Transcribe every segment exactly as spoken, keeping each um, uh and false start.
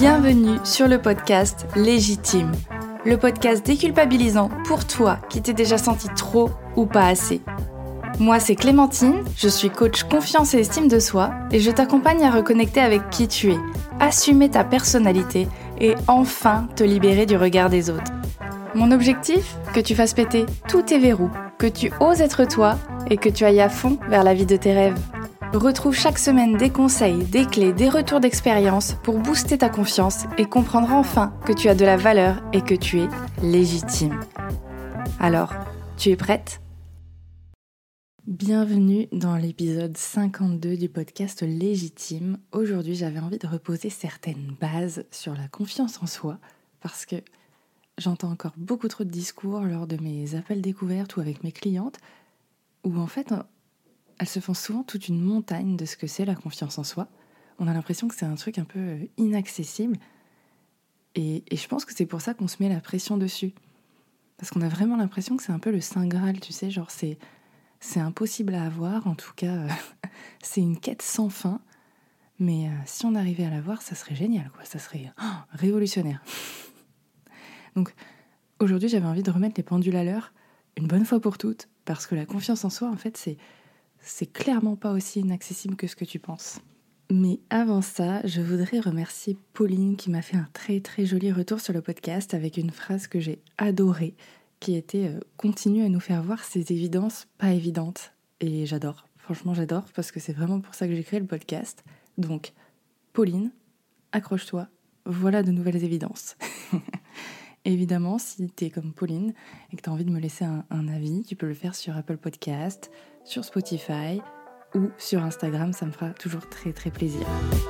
Bienvenue sur le podcast Légitime, le podcast déculpabilisant pour toi qui t'es déjà senti trop ou pas assez. Moi c'est Clémentine, je suis coach confiance et estime de soi et je t'accompagne à reconnecter avec qui tu es, assumer ta personnalité et enfin te libérer du regard des autres. Mon objectif ? Que tu fasses péter tous tes verrous, que tu oses être toi et que tu ailles à fond vers la vie de tes rêves. Retrouve chaque semaine des conseils, des clés, des retours d'expérience pour booster ta confiance et comprendre enfin que tu as de la valeur et que tu es légitime. Alors, tu es prête ? Bienvenue dans l'épisode cinquante-deux du podcast Légitime. Aujourd'hui, j'avais envie de reposer certaines bases sur la confiance en soi parce que j'entends encore beaucoup trop de discours lors de mes appels découvertes ou avec mes clientes où en fait, elles se font souvent toute une montagne de ce que c'est la confiance en soi. On a l'impression que c'est un truc un peu inaccessible et, et je pense que c'est pour ça qu'on se met la pression dessus. Parce qu'on a vraiment l'impression que c'est un peu le Saint Graal, tu sais, genre c'est, c'est impossible à avoir, en tout cas, euh, c'est une quête sans fin. Mais euh, si on arrivait à l'avoir, ça serait génial, quoi, ça serait oh, révolutionnaire. Donc aujourd'hui, j'avais envie de remettre les pendules à l'heure une bonne fois pour toutes, parce que la confiance en soi, en fait, c'est, c'est clairement pas aussi inaccessible que ce que tu penses. Mais avant ça, je voudrais remercier Pauline qui m'a fait un très très joli retour sur le podcast avec une phrase que j'ai adorée, qui était euh, « Continue à nous faire voir ces évidences pas évidentes ». Et j'adore, franchement j'adore, parce que c'est vraiment pour ça que j'ai créé le podcast. Donc, Pauline, accroche-toi, voilà de nouvelles évidences. Évidemment, si t'es comme Pauline et que t'as envie de me laisser un, un avis, tu peux le faire sur Apple Podcast, sur Spotify ou sur Instagram, ça me fera toujours très très plaisir.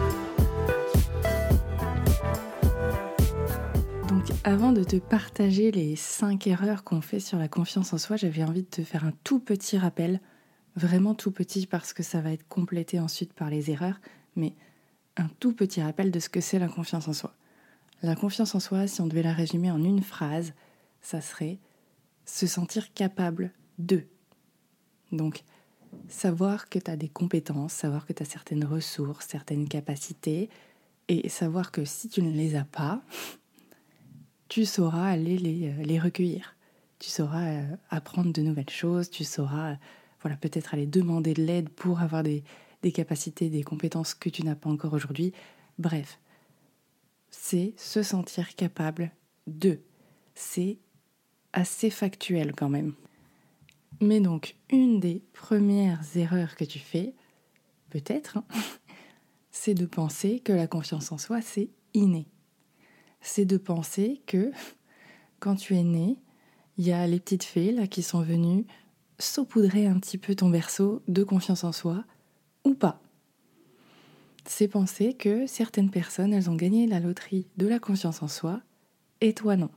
Donc avant de te partager les cinq erreurs qu'on fait sur la confiance en soi, j'avais envie de te faire un tout petit rappel, vraiment tout petit parce que ça va être complété ensuite par les erreurs, mais un tout petit rappel de ce que c'est la confiance en soi. La confiance en soi, si on devait la résumer en une phrase, ça serait se sentir capable de. Donc, savoir que tu as des compétences, savoir que tu as certaines ressources, certaines capacités, et savoir que si tu ne les as pas, tu sauras aller les, les recueillir. Tu sauras euh, apprendre de nouvelles choses, tu sauras euh, voilà, peut-être aller demander de l'aide pour avoir des, des capacités, des compétences que tu n'as pas encore aujourd'hui. Bref. C'est se sentir capable de. C'est assez factuel quand même. Mais donc, une des premières erreurs que tu fais, peut-être, hein, c'est de penser que la confiance en soi, c'est inné. C'est de penser que quand tu es né, il y a les petites fées là, qui sont venues saupoudrer un petit peu ton berceau de confiance en soi, ou pas. C'est penser que certaines personnes, elles ont gagné la loterie de la confiance en soi, et toi non.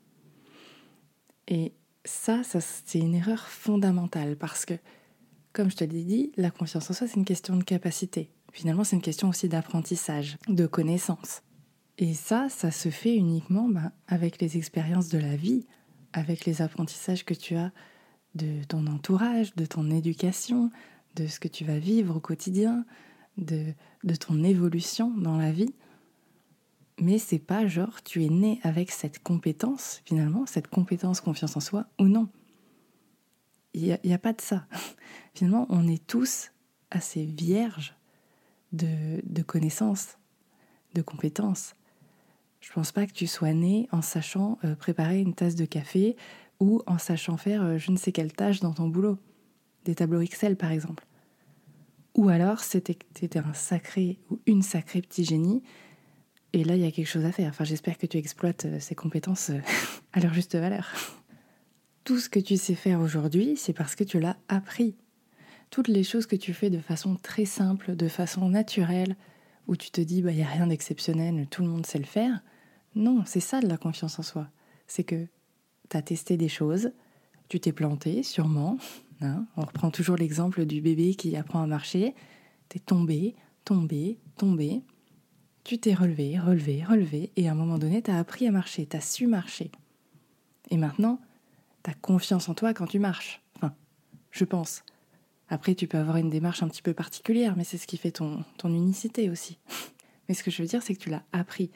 Et ça, ça, c'est une erreur fondamentale, parce que, comme je te l'ai dit, la confiance en soi, c'est une question de capacité. Finalement, c'est une question aussi d'apprentissage, de connaissance. Et ça, ça se fait uniquement ben, avec les expériences de la vie, avec les apprentissages que tu as de ton entourage, de ton éducation, de ce que tu vas vivre au quotidien, De, de ton évolution dans la vie. Mais c'est pas genre tu es né avec cette compétence, finalement, cette compétence confiance en soi, ou non. Il n'y a, y a pas de ça. Finalement, on est tous assez vierges de, de connaissances, de compétences. Je pense pas que tu sois né en sachant euh, préparer une tasse de café ou en sachant faire euh, je ne sais quelle tâche dans ton boulot. Des tableaux Excel, par exemple. Ou alors, c'était que tu étais un sacré ou une sacrée petit génie, et là, il y a quelque chose à faire. Enfin, j'espère que tu exploites ces compétences à leur juste valeur. Tout ce que tu sais faire aujourd'hui, c'est parce que tu l'as appris. Toutes les choses que tu fais de façon très simple, de façon naturelle, où tu te dis, bah, il n'y a rien d'exceptionnel, tout le monde sait le faire. Non, c'est ça de la confiance en soi. C'est que tu as testé des choses, tu t'es planté, sûrement. Hein, on reprend toujours l'exemple du bébé qui apprend à marcher. T'es tombé, tombé, tombé. Tu t'es relevé, relevé, relevé. Et à un moment donné, t'as appris à marcher, t'as su marcher. Et maintenant, t'as confiance en toi quand tu marches. Enfin, je pense. Après, tu peux avoir une démarche un petit peu particulière, mais c'est ce qui fait ton, ton unicité aussi. Mais ce que je veux dire, c'est que tu l'as appris.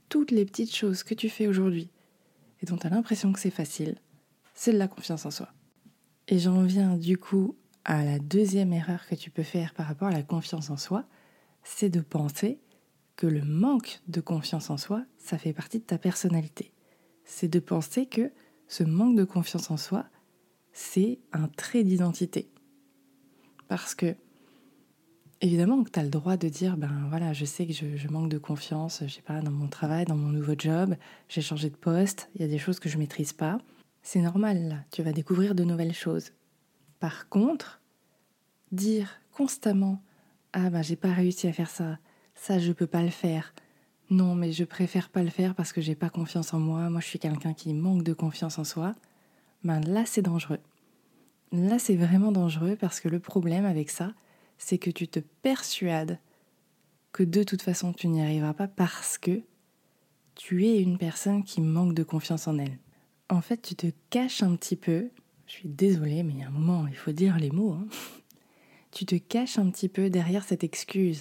toutes les petites choses que tu fais aujourd'hui et dont tu as l'impression que c'est facile, c'est de la confiance en soi. Et j'en viens du coup à la deuxième erreur que tu peux faire par rapport à la confiance en soi, c'est de penser que le manque de confiance en soi, ça fait partie de ta personnalité. C'est de penser que ce manque de confiance en soi, c'est un trait d'identité. Parce que, évidemment, que tu as le droit de dire, ben voilà, je sais que je, je manque de confiance, je sais pas, dans mon travail, dans mon nouveau job, j'ai changé de poste, il y a des choses que je maîtrise pas. C'est normal, là, tu vas découvrir de nouvelles choses. Par contre, dire constamment, ah ben j'ai pas réussi à faire ça, ça je peux pas le faire, non mais je préfère pas le faire parce que j'ai pas confiance en moi, moi je suis quelqu'un qui manque de confiance en soi, ben là c'est dangereux. Là c'est vraiment dangereux parce que le problème avec ça, c'est que tu te persuades que de toute façon tu n'y arriveras pas parce que tu es une personne qui manque de confiance en elle. En fait tu te caches un petit peu, je suis désolée mais il y a un moment il faut dire les mots, hein. Tu te caches un petit peu derrière cette excuse.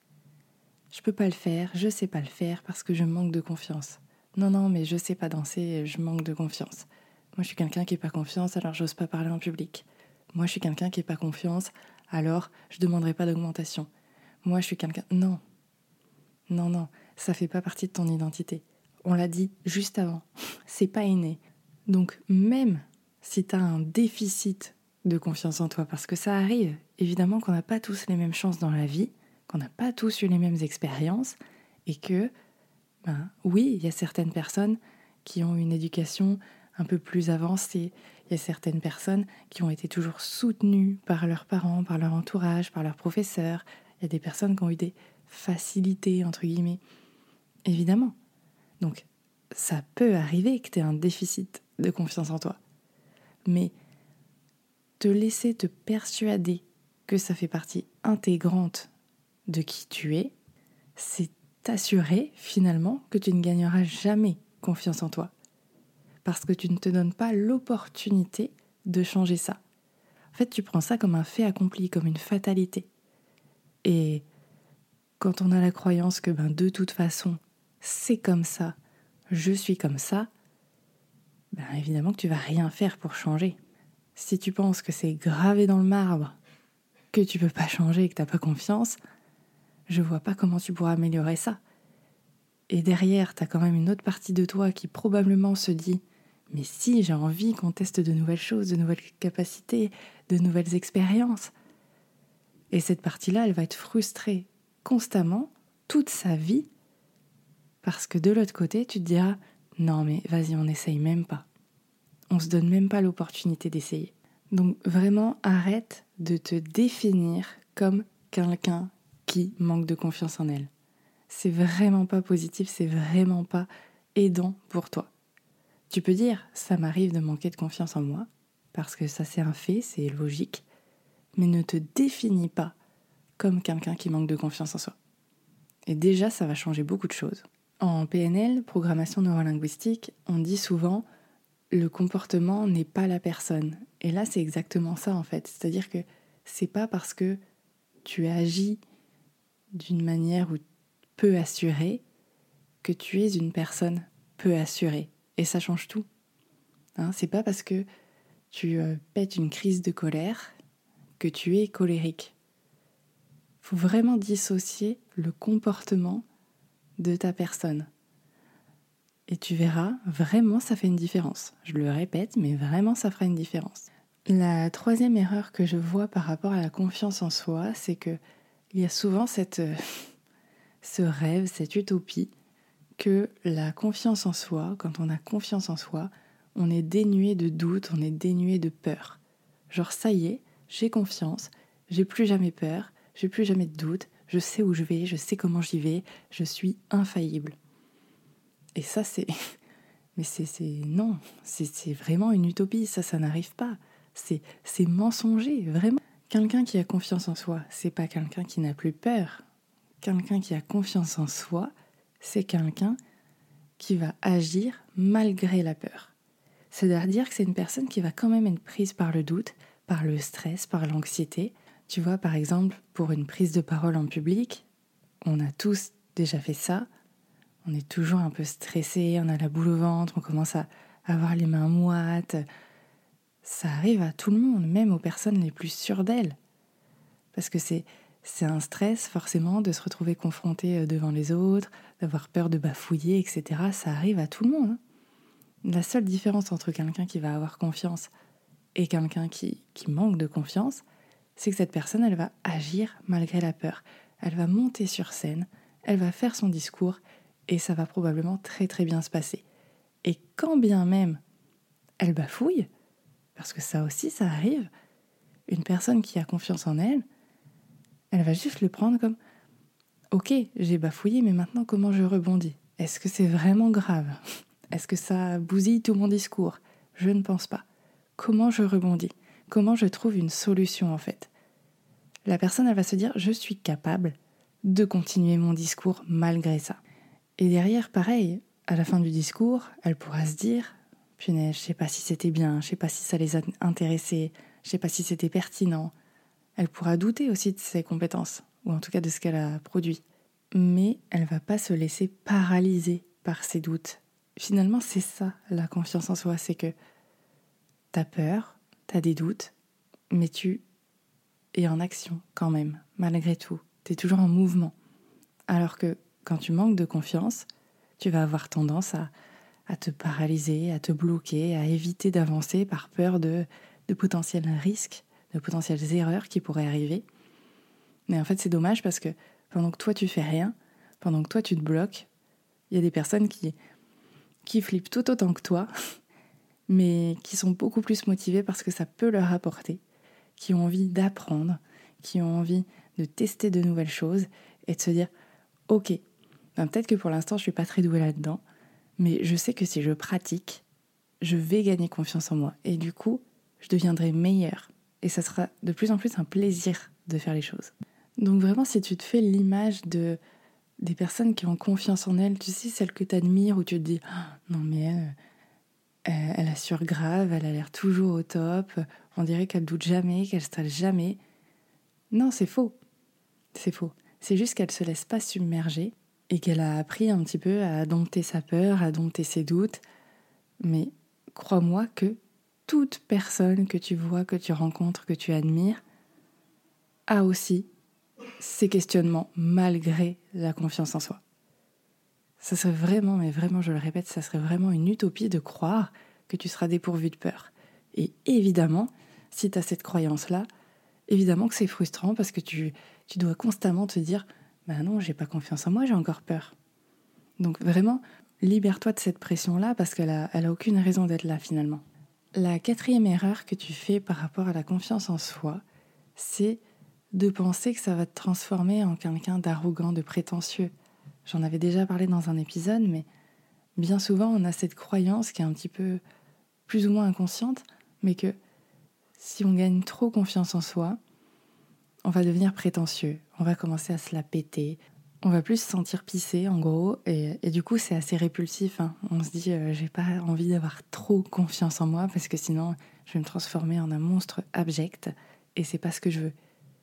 Je peux pas le faire, je sais pas le faire parce que je manque de confiance. Non, non, mais je sais pas danser, je manque de confiance. Moi, je suis quelqu'un qui n'a pas confiance, alors j'ose pas parler en public. Moi, je suis quelqu'un qui n'a pas confiance, alors je demanderai pas d'augmentation. Moi, je suis quelqu'un... Non. Non, non, ça fait pas partie de ton identité. On l'a dit juste avant. C'est pas inné. Donc, même si tu as un déficit de confiance en toi, parce que ça arrive, évidemment qu'on n'a pas tous les mêmes chances dans la vie, qu'on n'a pas tous eu les mêmes expériences, et que, ben, oui, il y a certaines personnes qui ont une éducation un peu plus avancée, il y a certaines personnes qui ont été toujours soutenues par leurs parents, par leur entourage, par leurs professeurs, il y a des personnes qui ont eu des facilités, entre guillemets, évidemment. Donc, ça peut arriver que tu aies un déficit de confiance en toi. Mais te laisser te persuader que ça fait partie intégrante de qui tu es, c'est t'assurer finalement que tu ne gagneras jamais confiance en toi. Parce que tu ne te donnes pas l'opportunité de changer ça. En fait, tu prends ça comme un fait accompli, comme une fatalité. Et quand on a la croyance que ben, de toute façon, c'est comme ça, je suis comme ça, ben, évidemment que tu vas rien faire pour changer. Si tu penses que c'est gravé dans le marbre, que tu peux pas changer et que tu n'as pas confiance, je vois pas comment tu pourras améliorer ça. Et derrière, tu as quand même une autre partie de toi qui probablement se dit « Mais si, j'ai envie qu'on teste de nouvelles choses, de nouvelles capacités, de nouvelles expériences. » Et cette partie-là, elle va être frustrée constamment, toute sa vie, parce que de l'autre côté, tu te diras « Non mais vas-y, on n'essaye même pas. On se donne même pas l'opportunité d'essayer. » Donc vraiment, arrête de te définir comme quelqu'un qui manque de confiance en elle. C'est vraiment pas positif, c'est vraiment pas aidant pour toi. Tu peux dire, ça m'arrive de manquer de confiance en moi, parce que ça c'est un fait, c'est logique, mais ne te définis pas comme quelqu'un qui manque de confiance en soi. Et déjà, ça va changer beaucoup de choses. En P N L, programmation neurolinguistique, on dit souvent le comportement n'est pas la personne. Et là, c'est exactement ça en fait. C'est-à-dire que c'est pas parce que tu agis d'une manière où peu assurée que tu es une personne peu assurée. Et ça change tout. Hein, c'est pas parce que tu euh, pètes une crise de colère que tu es colérique. Il faut vraiment dissocier le comportement de ta personne. Et tu verras, vraiment, ça fait une différence. Je le répète, mais vraiment, ça fera une différence. La troisième erreur que je vois par rapport à la confiance en soi, c'est que il y a souvent cette, euh, ce rêve, cette utopie, que la confiance en soi, quand on a confiance en soi, on est dénué de doute, on est dénué de peur. Genre, ça y est, j'ai confiance, j'ai plus jamais peur, j'ai plus jamais de doute, je sais où je vais, je sais comment j'y vais, je suis infaillible. Et ça, c'est... Mais c'est... c'est... Non, c'est, c'est vraiment une utopie, ça, ça n'arrive pas. C'est, c'est mensonger, vraiment. Quelqu'un qui a confiance en soi, c'est pas quelqu'un qui n'a plus peur. Quelqu'un qui a confiance en soi, c'est quelqu'un qui va agir malgré la peur. C'est-à-dire que c'est une personne qui va quand même être prise par le doute, par le stress, par l'anxiété. Tu vois, par exemple, pour une prise de parole en public, on a tous déjà fait ça. on est toujours un peu stressé, on a la boule au ventre, on commence à avoir les mains moites. Ça arrive à tout le monde, même aux personnes les plus sûres d'elles. Parce que c'est, c'est un stress forcément de se retrouver confronté devant les autres, d'avoir peur de bafouiller, et cetera. Ça arrive à tout le monde. Hein. La seule différence entre quelqu'un qui va avoir confiance et quelqu'un qui, qui manque de confiance, c'est que cette personne, elle va agir malgré la peur. Elle va monter sur scène, elle va faire son discours et ça va probablement très très bien se passer. Et quand bien même elle bafouille, parce que ça aussi, ça arrive, une personne qui a confiance en elle, elle va juste le prendre comme « Ok, j'ai bafouillé, mais maintenant comment je rebondis ? Est-ce que c'est vraiment grave ? Est-ce que ça bousille tout mon discours ? Je ne pense pas. Comment je rebondis ? Comment je trouve une solution en fait ?» La personne, elle va se dire « Je suis capable de continuer mon discours malgré ça. » Et derrière, pareil, à la fin du discours, elle pourra se dire « Punaise, je sais pas si c'était bien, je sais pas si ça les a intéressés, je sais pas si c'était pertinent. » Elle pourra douter aussi de ses compétences, ou en tout cas de ce qu'elle a produit. Mais elle va pas se laisser paralyser par ses doutes. Finalement, c'est ça, la confiance en soi, c'est que t'as peur, t'as des doutes, mais tu es en action quand même, malgré tout. T'es toujours en mouvement. Alors que quand tu manques de confiance, tu vas avoir tendance à, à te paralyser, à te bloquer, à éviter d'avancer par peur de, de potentiels risques, de potentielles erreurs qui pourraient arriver. Mais en fait, c'est dommage parce que pendant que toi, tu fais rien, pendant que toi, tu te bloques, il y a des personnes qui, qui flippent tout autant que toi, mais qui sont beaucoup plus motivées parce que ça peut leur apporter, qui ont envie d'apprendre, qui ont envie de tester de nouvelles choses et de se dire « Ok, ben peut-être que pour l'instant, je suis pas très douée là-dedans, mais je sais que si je pratique, je vais gagner confiance en moi. Et du coup, je deviendrai meilleure. Et ça sera de plus en plus un plaisir de faire les choses. » Donc vraiment, si tu te fais l'image de, des personnes qui ont confiance en elles, tu sais, celles que tu admires, où tu te dis oh, « Non mais elle, elle, elle assure grave, elle a l'air toujours au top, on dirait qu'elle doute jamais, qu'elle stresse jamais. » Non, c'est faux. C'est faux. C'est juste qu'elle se laisse pas submerger et qu'elle a appris un petit peu à dompter sa peur, à dompter ses doutes. Mais crois-moi que toute personne que tu vois, que tu rencontres, que tu admires, a aussi ces questionnements malgré la confiance en soi. Ça serait vraiment, mais vraiment, je le répète, ça serait vraiment une utopie de croire que tu seras dépourvu de peur. Et évidemment, si tu as cette croyance-là, évidemment que c'est frustrant parce que tu, tu dois constamment te dire « Ben non, j'ai pas confiance en moi, j'ai encore peur. » Donc vraiment, libère-toi de cette pression-là parce qu'elle a, elle a aucune raison d'être là finalement. La quatrième erreur que tu fais par rapport à la confiance en soi, c'est de penser que ça va te transformer en quelqu'un d'arrogant, de prétentieux. J'en avais déjà parlé dans un épisode, mais bien souvent on a cette croyance qui est un petit peu plus ou moins inconsciente, mais que si on gagne trop confiance en soi, on va devenir prétentieux, on va commencer à se la péter, on va plus se sentir pissé en gros, et, et du coup c'est assez répulsif. Hein. On se dit euh, j'ai pas envie d'avoir trop confiance en moi parce que sinon je vais me transformer en un monstre abject et c'est pas ce que je veux.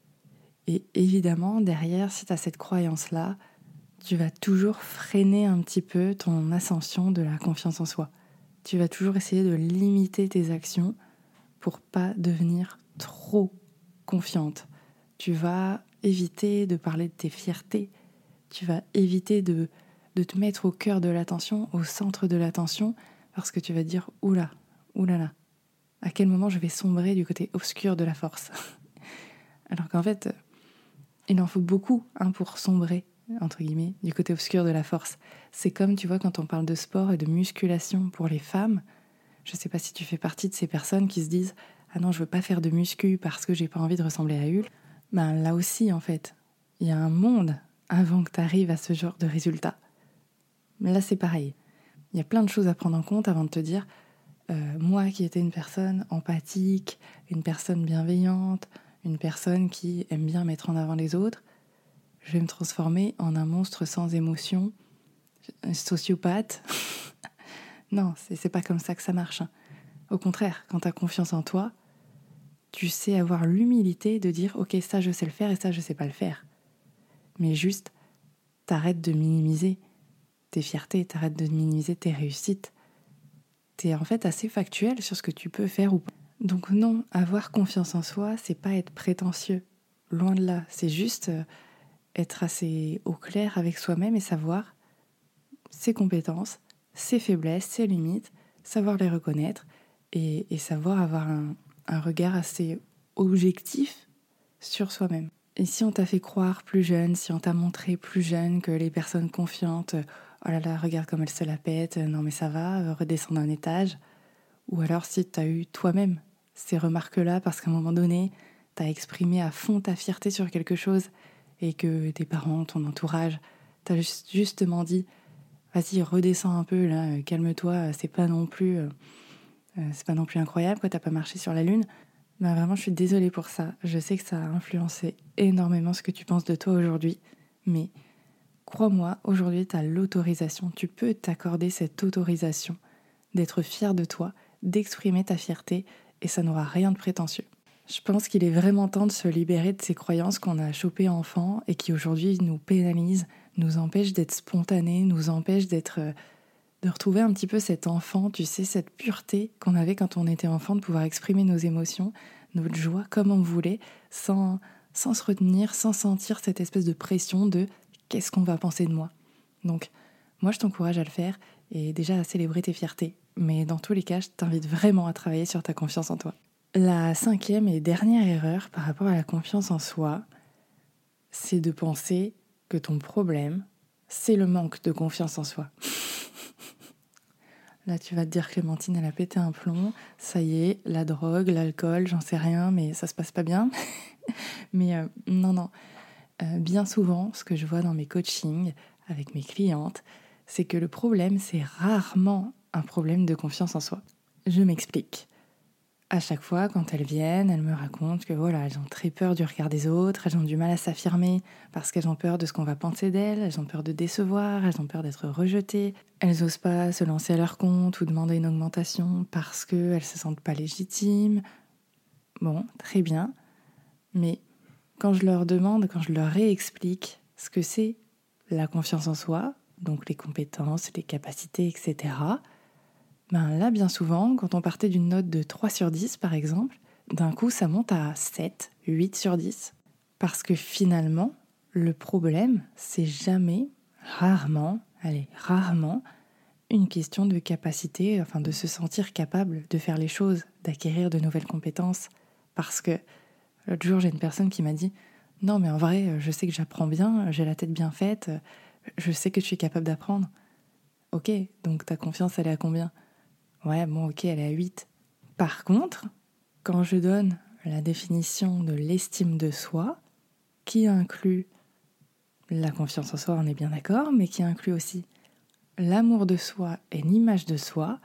Et évidemment derrière, si tu as cette croyance-là, tu vas toujours freiner un petit peu ton ascension de la confiance en soi. Tu vas toujours essayer de limiter tes actions pour pas devenir trop confiante. Tu vas éviter de parler de tes fiertés. Tu vas éviter de, de te mettre au cœur de l'attention, au centre de l'attention, parce que tu vas te dire « Oula, oulala, à quel moment je vais sombrer du côté obscur de la force ?» Alors qu'en fait, il en faut beaucoup hein, pour sombrer, entre guillemets, du côté obscur de la force. C'est comme, tu vois, quand on parle de sport et de musculation pour les femmes, je sais pas si tu fais partie de ces personnes qui se disent « Ah non, je veux pas faire de muscu parce que j'ai pas envie de ressembler à Hulk. » Ben là aussi, en fait, il y a un monde avant que tu arrives à ce genre de résultat. Mais là, c'est pareil. Il y a plein de choses à prendre en compte avant de te dire euh, moi qui étais une personne empathique, une personne bienveillante, une personne qui aime bien mettre en avant les autres, je vais me transformer en un monstre sans émotion, un sociopathe. Non, c'est, c'est pas comme ça que ça marche. Hein. Au contraire, quand tu as confiance en toi, tu sais avoir l'humilité de dire « Ok, ça je sais le faire et ça je sais pas le faire. » Mais juste, t'arrêtes de minimiser. tes fiertés, t'arrêtes de minimiser tes réussites. T'es en fait assez factuel sur ce que tu peux faire ou pas. Donc non, avoir confiance en soi, c'est pas être prétentieux. Loin de là, c'est juste être assez au clair avec soi-même et savoir ses compétences, ses faiblesses, ses limites, savoir les reconnaître et, et savoir avoir un, un regard assez objectif sur soi-même. Et si on t'a fait croire plus jeune, si on t'a montré plus jeune que les personnes confiantes, oh là là, regarde comme elle se la pète, non mais ça va, redescendre un étage, ou alors si t'as eu toi-même ces remarques-là parce qu'à un moment donné, t'as exprimé à fond ta fierté sur quelque chose et que tes parents, ton entourage, t'as juste, justement dit vas-y, redescends un peu là, calme-toi, c'est pas non plus, euh, c'est pas non plus incroyable, quoi, t'as pas marché sur la lune. Ben vraiment, je suis désolée pour ça. Je sais que ça a influencé énormément ce que tu penses de toi aujourd'hui, mais crois-moi, aujourd'hui, tu as l'autorisation, tu peux t'accorder cette autorisation d'être fier de toi, d'exprimer ta fierté, et ça n'aura rien de prétentieux. Je pense qu'il est vraiment temps de se libérer de ces croyances qu'on a chopées enfant et qui aujourd'hui nous pénalisent, nous empêchent d'être spontanés, nous empêchent d'être... de retrouver un petit peu cet enfant, tu sais, cette pureté qu'on avait quand on était enfant, de pouvoir exprimer nos émotions, notre joie comme on voulait, sans, sans se retenir, sans sentir cette espèce de pression de « qu'est-ce qu'on va penser de moi ?» Donc, moi, je t'encourage à le faire et déjà à célébrer tes fiertés. Mais dans tous les cas, je t'invite vraiment à travailler sur ta confiance en toi. La cinquième et dernière erreur par rapport à la confiance en soi, c'est de penser que ton problème, c'est le manque de confiance en soi. Là, tu vas te dire, Clémentine, elle a pété un plomb. Ça y est, la drogue, l'alcool, j'en sais rien, mais ça se passe pas bien. mais euh, non, non. Euh, bien souvent, ce que je vois dans mes coachings avec mes clientes, c'est que le problème, c'est rarement un problème de confiance en soi. Je m'explique. À chaque fois, quand elles viennent, elles me racontent que voilà, elles ont très peur du regard des autres, elles ont du mal à s'affirmer parce qu'elles ont peur de ce qu'on va penser d'elles, elles ont peur de décevoir, elles ont peur d'être rejetées, elles n'osent pas se lancer à leur compte ou demander une augmentation parce qu'elles ne se sentent pas légitimes. Bon, très bien, mais quand je leur demande, quand je leur réexplique ce que c'est la confiance en soi, donc les compétences, les capacités, et cetera, ben là, bien souvent, quand on partait d'une note de trois sur dix, par exemple, d'un coup, ça monte à sept, huit sur dix. Parce que finalement, le problème, c'est jamais, rarement, allez, rarement, une question de capacité, enfin de se sentir capable de faire les choses, d'acquérir de nouvelles compétences. Parce que l'autre jour, j'ai une personne qui m'a dit « Non, mais en vrai, je sais que j'apprends bien, j'ai la tête bien faite, je sais que je suis capable d'apprendre. » Ok, donc ta confiance, elle est à combien ? Ouais, bon, ok, elle est à huit. Par contre, quand je donne la définition de l'estime de soi, qui inclut la confiance en soi, on est bien d'accord, mais qui inclut aussi l'amour de soi et l'image de soi,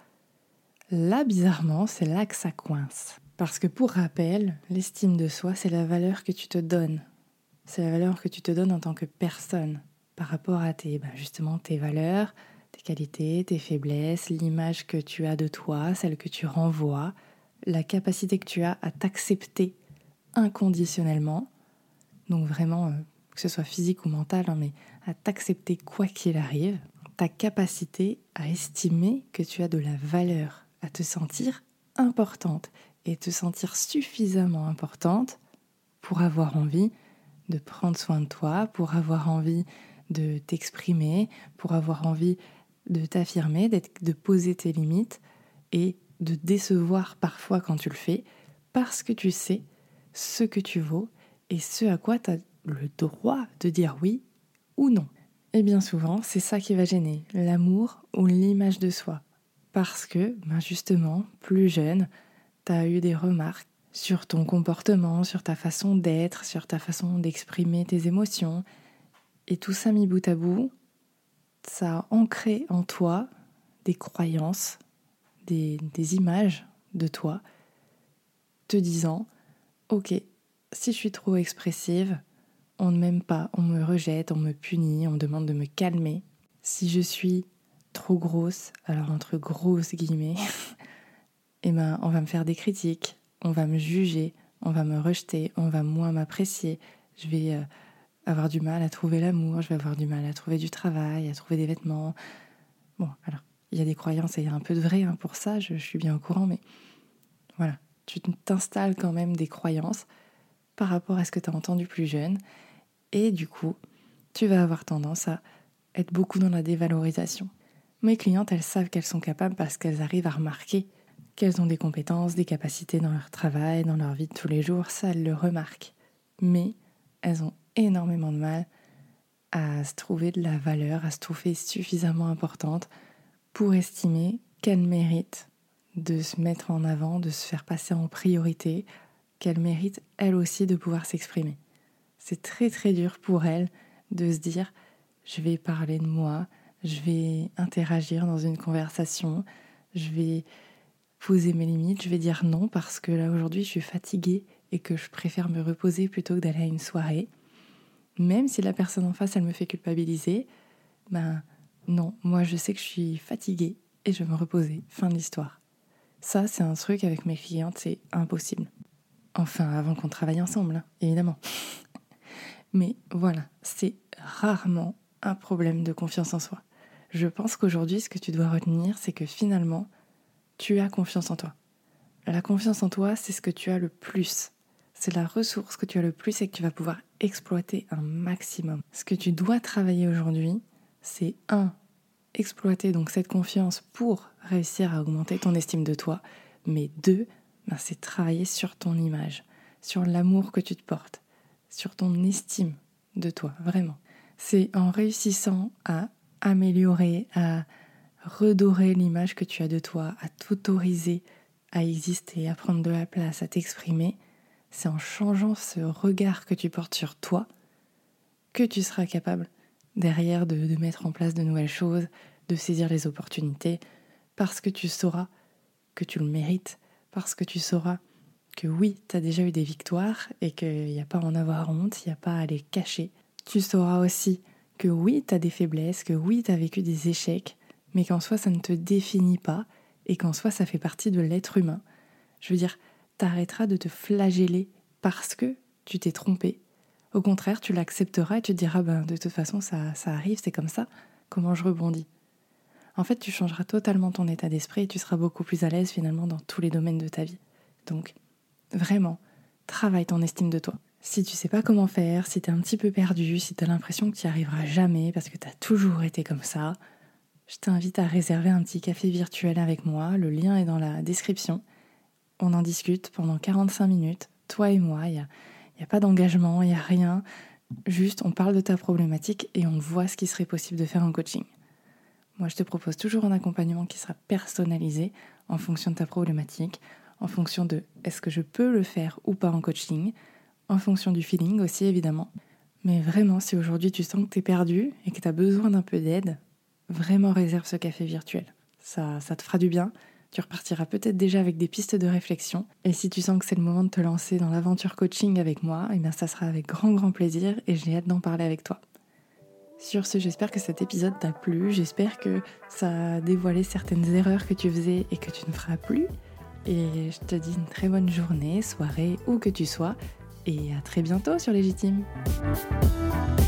là, bizarrement, c'est là que ça coince. Parce que pour rappel, l'estime de soi, c'est la valeur que tu te donnes. C'est la valeur que tu te donnes en tant que personne par rapport à tes, ben justement, tes valeurs, tes qualités, tes faiblesses, l'image que tu as de toi, celle que tu renvoies, la capacité que tu as à t'accepter inconditionnellement, donc vraiment, euh, que ce soit physique ou mental, hein, mais à t'accepter quoi qu'il arrive, ta capacité à estimer que tu as de la valeur, à te sentir importante et te sentir suffisamment importante pour avoir envie de prendre soin de toi, pour avoir envie de t'exprimer, pour avoir envie de t'affirmer, d'être, de poser tes limites et de décevoir parfois quand tu le fais, parce que tu sais ce que tu vaux et ce à quoi tu as le droit de dire oui ou non. Et bien souvent, c'est ça qui va gêner, l'amour ou l'image de soi. Parce que, ben justement, plus jeune, tu as eu des remarques sur ton comportement, sur ta façon d'être, sur ta façon d'exprimer tes émotions. Et tout ça mis bout à bout, ça a ancré en toi des croyances, des, des images de toi, te disant « Ok, si je suis trop expressive, on ne m'aime pas, on me rejette, on me punit, on me demande de me calmer. Si je suis trop grosse, alors entre grosses guillemets, eh ben, on va me faire des critiques, on va me juger, on va me rejeter, on va moins m'apprécier, je vais euh, avoir du mal à trouver l'amour, je vais avoir du mal à trouver du travail, à trouver des vêtements. Bon, alors, il y a des croyances et il y a un peu de vrai hein, pour ça, je, je suis bien au courant, mais voilà, tu t'installes quand même des croyances par rapport à ce que tu as entendu plus jeune, et du coup, tu vas avoir tendance à être beaucoup dans la dévalorisation. Mes clientes, elles savent qu'elles sont capables parce qu'elles arrivent à remarquer qu'elles ont des compétences, des capacités dans leur travail, dans leur vie de tous les jours, ça elles le remarquent. Mais elles ont énormément de mal à se trouver de la valeur, à se trouver suffisamment importante pour estimer qu'elles méritent de se mettre en avant, de se faire passer en priorité, qu'elles méritent elles aussi de pouvoir s'exprimer. C'est très très dur pour elles de se dire « je vais parler de moi », je vais interagir dans une conversation, je vais poser mes limites, je vais dire non parce que là aujourd'hui je suis fatiguée et que je préfère me reposer plutôt que d'aller à une soirée. Même si la personne en face elle me fait culpabiliser, ben non, moi je sais que je suis fatiguée et je vais me reposer, fin de l'histoire. Ça c'est un truc avec mes clientes, c'est impossible. Enfin avant qu'on travaille ensemble, hein, évidemment. Mais voilà, c'est rarement un problème de confiance en soi. Je pense qu'aujourd'hui, ce que tu dois retenir, c'est que finalement, tu as confiance en toi. La confiance en toi, c'est ce que tu as le plus. C'est la ressource que tu as le plus et que tu vas pouvoir exploiter un maximum. Ce que tu dois travailler aujourd'hui, c'est un, exploiter donc cette confiance pour réussir à augmenter ton estime de toi. Mais deux, ben c'est travailler sur ton image, sur l'amour que tu te portes, sur ton estime de toi, vraiment. C'est en réussissant à améliorer, à redorer l'image que tu as de toi, à t'autoriser à exister, à prendre de la place, à t'exprimer, c'est en changeant ce regard que tu portes sur toi que tu seras capable derrière de, de mettre en place de nouvelles choses, de saisir les opportunités, parce que tu sauras que tu le mérites, parce que tu sauras que oui, tu as déjà eu des victoires et qu'il n'y a pas à en avoir honte, il n'y a pas à les cacher. Tu sauras aussi que oui, tu as des faiblesses, que oui, tu as vécu des échecs, mais qu'en soi, ça ne te définit pas et qu'en soi, ça fait partie de l'être humain. Je veux dire, t'arrêteras de te flageller parce que tu t'es trompé. Au contraire, tu l'accepteras et tu te diras, ben, de toute façon, ça, ça arrive, c'est comme ça, comment je rebondis ? En fait, tu changeras totalement ton état d'esprit et tu seras beaucoup plus à l'aise finalement dans tous les domaines de ta vie. Donc, vraiment, travaille ton estime de toi. Si tu sais pas comment faire, si t'es un petit peu perdu, si t'as l'impression que tu n'y arriveras jamais parce que t'as toujours été comme ça, je t'invite à réserver un petit café virtuel avec moi. Le lien est dans la description. On en discute pendant quarante-cinq minutes, toi et moi. Il n'y a, y a pas d'engagement, il n'y a rien. Juste, on parle de ta problématique et on voit ce qui serait possible de faire en coaching. Moi, je te propose toujours un accompagnement qui sera personnalisé en fonction de ta problématique, en fonction de est-ce que je peux le faire ou pas en coaching, en fonction du feeling aussi évidemment. Mais vraiment, si aujourd'hui tu sens que tu es perdu et que tu as besoin d'un peu d'aide, vraiment réserve ce café virtuel. Ça, ça te fera du bien, tu repartiras peut-être déjà avec des pistes de réflexion. Et si tu sens que c'est le moment de te lancer dans l'aventure coaching avec moi, eh bien ça sera avec grand grand plaisir et j'ai hâte d'en parler avec toi. Sur ce, j'espère que cet épisode t'a plu, j'espère que ça a dévoilé certaines erreurs que tu faisais et que tu ne feras plus. Et je te dis une très bonne journée, soirée, où que tu sois, et à très bientôt sur Légitime.